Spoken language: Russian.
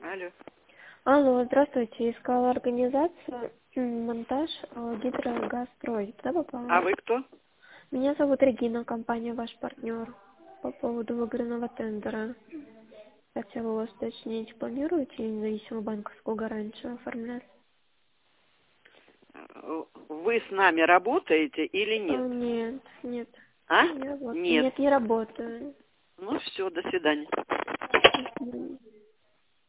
Алло. Алло, здравствуйте. Искала организацию монтаж гидрогазстрой. Куда А попала? вы кто? Меня зовут Регина, компания ваш партнер. По поводу выигранного тендера. Хотела вас уточнить, планируете независимую банковскую гарантию оформлять? Вы с нами работаете или нет? Нет, нет. А? Не работаю. Нет. Нет, не работаю. Ну все, до свидания. До свидания.